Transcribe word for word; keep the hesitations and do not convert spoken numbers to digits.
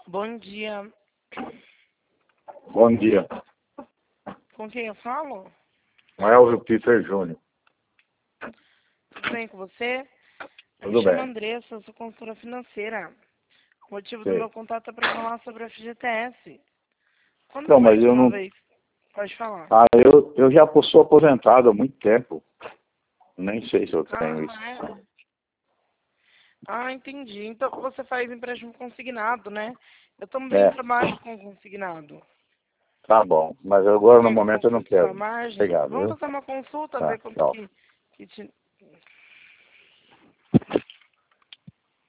Bom dia. Bom dia. Com quem eu falo? Elvio Peter Júnior. Tudo bem com você? Eu Tudo me chamo bem. Andressa, eu sou consultora financeira. O motivo do Sei. meu contato é para falar sobre a F G T S. Quando Não, foi a mas eu última não... vez? Pode falar. Ah, eu, eu já sou aposentado há muito tempo. Nem sei se eu tenho isso. Ah, é? Ah, entendi. Então você faz empréstimo consignado, né? Eu também É, trabalho com consignado. tá bom. Mas Você agora no quer que eu momento eu não consulte sua quero. margem? Obrigado, Vamos viu? fazer uma consulta, Tá, ver quanto tchau. que, que te...